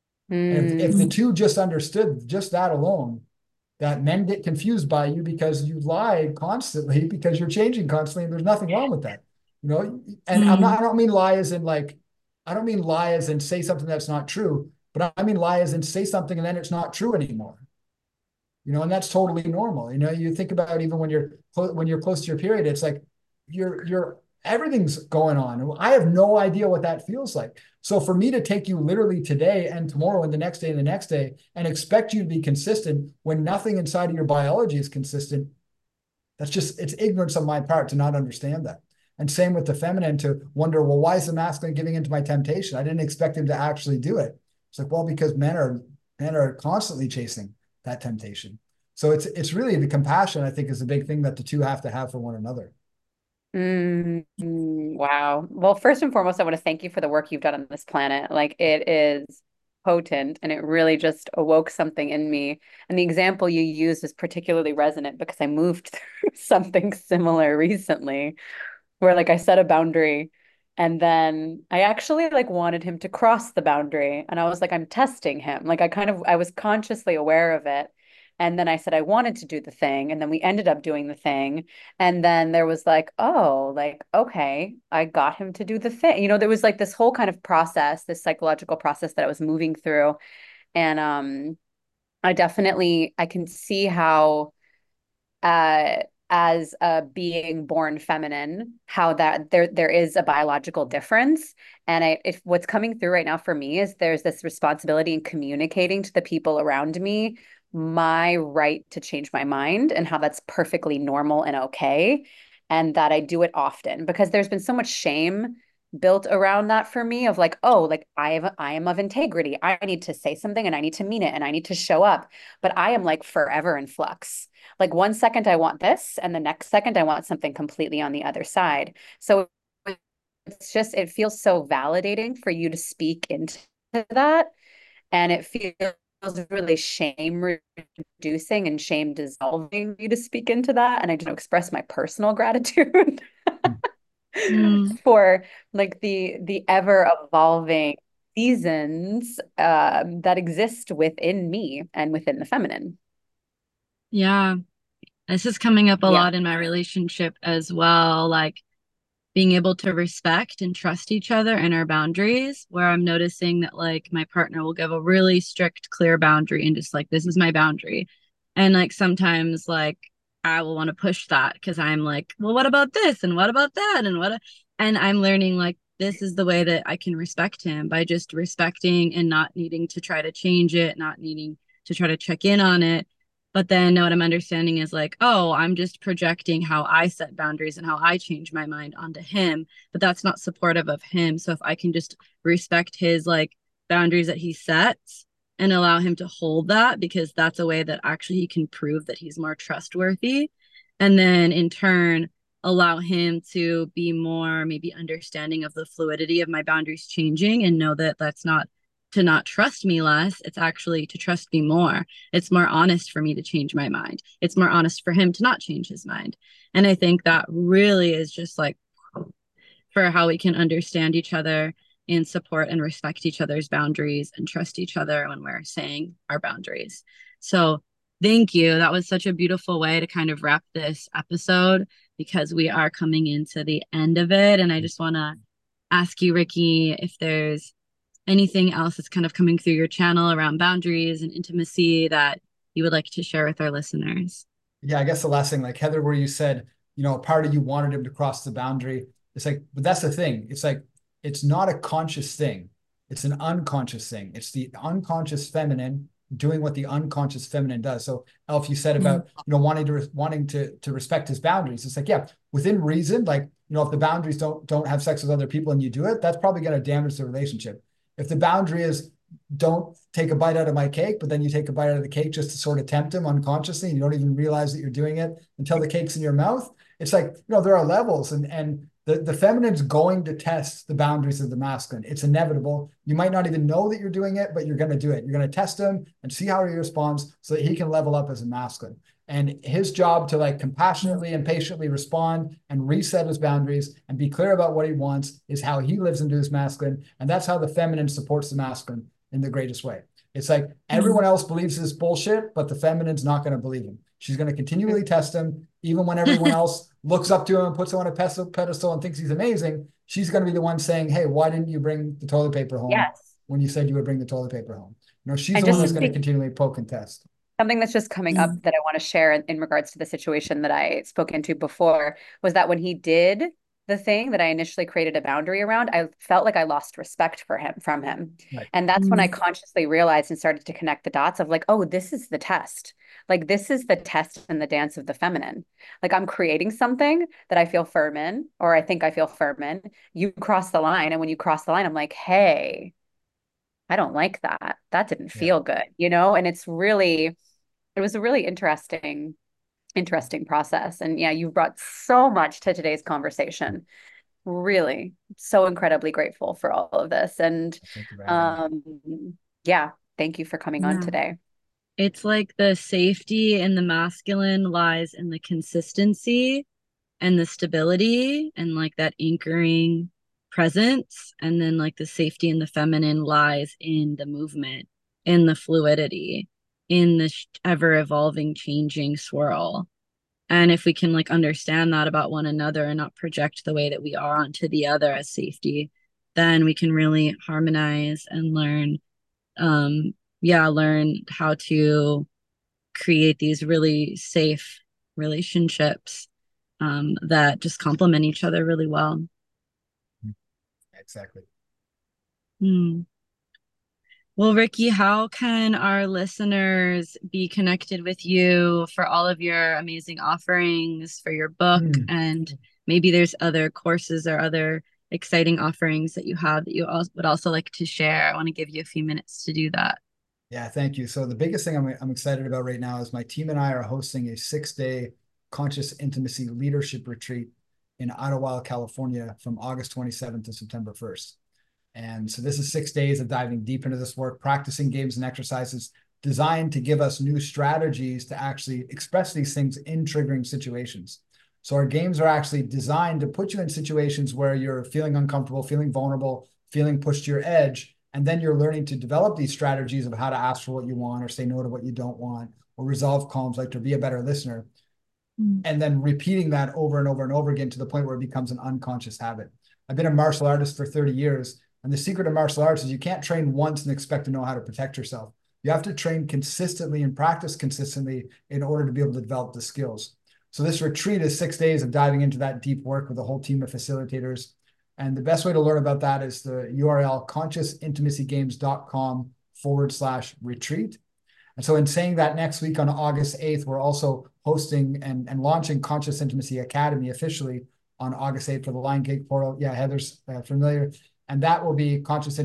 And if the two just understood just that alone, that men get confused by you because you lie constantly because you're changing constantly, and there's nothing wrong with that. You know, and I don't mean lie as in say something that's not true, but I mean lie as in say something and then it's not true anymore. You know, and that's totally normal. You know, you think about even when you're close to your period, it's like you're everything's going on. I have no idea what that feels like. So for me to take you literally today and tomorrow and the next day and the next day and expect you to be consistent when nothing inside of your biology is consistent, it's ignorance on my part to not understand that. And same with the feminine to wonder, well, why is the masculine giving into my temptation? I didn't expect him to actually do it. It's like, well, because men are constantly chasing that temptation. So it's really the compassion, I think, is the big thing that the two have to have for one another. Wow. Well, first and foremost, I want to thank you for the work you've done on this planet. Like it is potent and it really just awoke something in me. And the example you used is particularly resonant because I moved through something similar recently where like I set a boundary and then I actually like wanted him to cross the boundary. And I was like, I'm testing him. Like I was consciously aware of it. And then I said I wanted to do the thing. And then we ended up doing the thing. And then there was like, oh, like, okay, I got him to do the thing. You know, there was like this whole kind of process, this psychological process that I was moving through. And I can see how as a being born feminine, how that there is a biological difference. And if what's coming through right now for me is there's this responsibility in communicating to the people around me my right to change my mind and how that's perfectly normal and okay. And that I do it often because there's been so much shame built around that for me of like, oh, like I am of integrity. I need to say something and I need to mean it and I need to show up. But I am like forever in flux. Like one second I want this and the next second I want something completely on the other side. So it feels so validating for you to speak into that. And it feels really shame reducing and shame dissolving you to speak into that. And I just express my personal gratitude for like the ever evolving seasons that exist within me and within the feminine. Yeah. This is coming up a lot in my relationship as well, like being able to respect and trust each other and our boundaries, where I'm noticing that like my partner will give a really strict, clear boundary and just like, this is my boundary. And like sometimes like I will want to push that because I'm like, well, what about this? And what about that? And I'm learning like this is the way that I can respect him by just respecting and not needing to try to change it, not needing to try to check in on it. But then what I'm understanding is like, oh, I'm just projecting how I set boundaries and how I change my mind onto him, but that's not supportive of him. So if I can just respect his like boundaries that he sets and allow him to hold that, because that's a way that actually he can prove that he's more trustworthy. And then in turn, allow him to be more maybe understanding of the fluidity of my boundaries changing and know that that's not to not trust me less. It's actually to trust me more. It's more honest for me to change my mind. It's more honest for him to not change his mind. And I think that really is just like for how we can understand each other and support and respect each other's boundaries and trust each other when we're saying our boundaries. So thank you. That was such a beautiful way to kind of wrap this episode because we are coming into the end of it. And I just want to ask you, Ricky, if there's anything else that's kind of coming through your channel around boundaries and intimacy that you would like to share with our listeners. Yeah, I guess the last thing, like Heather, where you said, a part of you wanted him to cross the boundary. It's like, but that's the thing. It's like, it's not a conscious thing. It's an unconscious thing. It's the unconscious feminine doing what the unconscious feminine does. So Elf, you said about, wanting to respect his boundaries. It's like, yeah, within reason, like, if the boundaries don't have sex with other people and you do it, that's probably going to damage the relationship. If the boundary is don't take a bite out of my cake, but then you take a bite out of the cake just to sort of tempt him unconsciously, and you don't even realize that you're doing it until the cake's in your mouth. It's like, there are levels, and the feminine's going to test the boundaries of the masculine. It's inevitable. You might not even know that you're doing it, but you're going to do it. You're going to test him and see how he responds so that he can level up as a masculine. And his job to like compassionately and patiently respond and reset his boundaries and be clear about what he wants is how he lives into his masculine. And that's how the feminine supports the masculine in the greatest way. It's like everyone else believes this bullshit, but the feminine's not going to believe him. She's going to continually test him, even when everyone else looks up to him and puts him on a pedestal and thinks he's amazing. She's going to be the one saying, "Hey, why didn't you bring the toilet paper home when you said you would bring the toilet paper home?" She's the one that's going to continually poke and test. Something that's just coming up that I want to share in regards to the situation that I spoke into before was that when he did the thing that I initially created a boundary around, I felt like I lost respect from him. Right. And that's when I consciously realized and started to connect the dots of like, oh, this is the test. Like, this is the test and the dance of the feminine. Like, I'm creating something that I feel firm in, or I think I feel firm in. You cross the line. And when you cross the line, I'm like, hey, I don't like that. That didn't feel good, And it was a really interesting process. And yeah, you brought so much to today's conversation. Really, so incredibly grateful for all of this. And yeah, thank you for coming on today. It's like the safety in the masculine lies in the consistency and the stability and like that anchoring presence. And then like the safety in the feminine lies in the movement, in the fluidity, in the ever evolving, changing swirl. And if we can like understand that about one another and not project the way that we are onto the other as safety, then we can really harmonize and learn how to create these really safe relationships that just complement each other really well. Exactly. Well, Ricky, how can our listeners be connected with you for all of your amazing offerings for your book? And maybe there's other courses or other exciting offerings that you have that you would also like to share. I want to give you a few minutes to do that. Yeah, thank you. So the biggest thing I'm excited about right now is my team and I are hosting a 6-day conscious intimacy leadership retreat in Ottawa, California from August 27th to September 1st. And so this is 6 days of diving deep into this work, practicing games and exercises designed to give us new strategies to actually express these things in triggering situations. So our games are actually designed to put you in situations where you're feeling uncomfortable, feeling vulnerable, feeling pushed to your edge. And then you're learning to develop these strategies of how to ask for what you want or say no to what you don't want or resolve conflict or be a better listener. And then repeating that over and over and over again to the point where it becomes an unconscious habit. I've been a martial artist for 30 years. And the secret of martial arts is you can't train once and expect to know how to protect yourself. You have to train consistently and practice consistently in order to be able to develop the skills. So this retreat is 6 days of diving into that deep work with a whole team of facilitators. And the best way to learn about that is the URL consciousintimacygames.com/retreat. And so in saying that, next week on August 8th, we're also hosting and launching Conscious Intimacy Academy officially on August 8th for the Lion Gate portal. Yeah, Heather's familiar. And that will be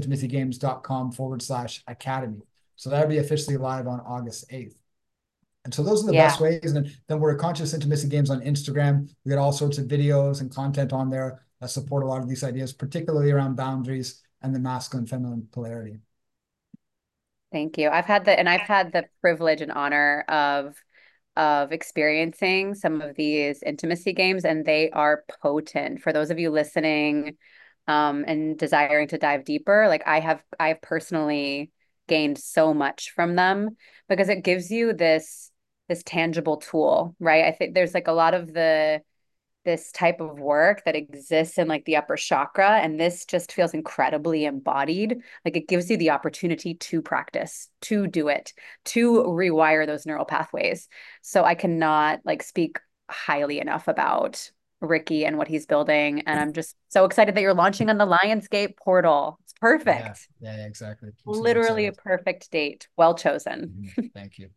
consciousintimacygames.com/academy. So that'll be officially live on August 8th. And so those are the best ways. And then we're Conscious Intimacy Games on Instagram. We got all sorts of videos and content on there that support a lot of these ideas, particularly around boundaries and the masculine feminine polarity. Thank you. I've had the privilege and honor of experiencing some of these intimacy games, and they are potent. For those of you listening, and desiring to dive deeper, like I have personally gained so much from them because it gives you this tangible tool, right? I think there's like a lot of this type of work that exists in like the upper chakra, and this just feels incredibly embodied. Like it gives you the opportunity to practice, to do it, to rewire those neural pathways. So I cannot like speak highly enough about Ricky and what he's building, and I'm just so excited that you're launching on the Lionsgate portal. It's perfect. Yeah, exactly. Literally a perfect date. Well chosen. Thank you.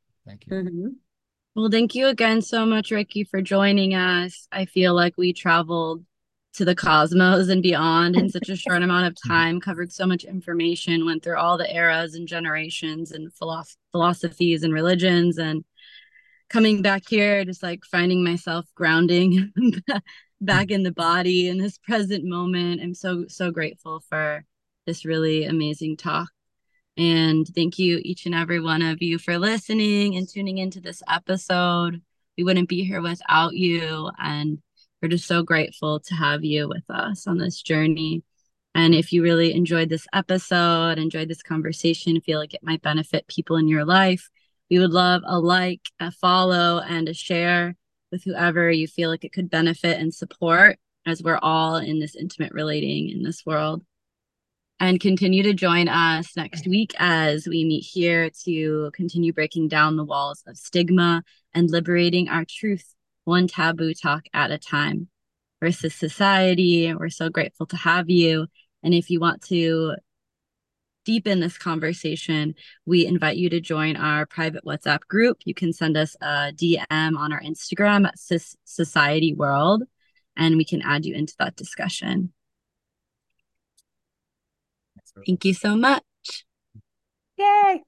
Well, thank you again so much, Ricky, for joining us. I feel like we traveled to the cosmos and beyond in such a short amount of time, covered so much information, went through all the eras and generations and philosophies and religions, and coming back here, just like finding myself grounding back in the body in this present moment. I'm so grateful for this really amazing talk. And thank you, each and every one of you, for listening and tuning into this episode. We wouldn't be here without you. And we're just so grateful to have you with us on this journey. And if you really enjoyed this episode, enjoyed this conversation, feel like it might benefit people in your life, we would love a like, a follow, and a share with whoever you feel like it could benefit and support, as we're all in this intimate relating in this world. And continue to join us next week as we meet here to continue breaking down the walls of stigma and liberating our truth, one taboo talk at a time. Versus Society, we're so grateful to have you. And if you want to deepen this conversation, we invite you to join our private WhatsApp group. You can send us a DM on our Instagram at Society World, and we can add you into that discussion. Thank you so much. Yay.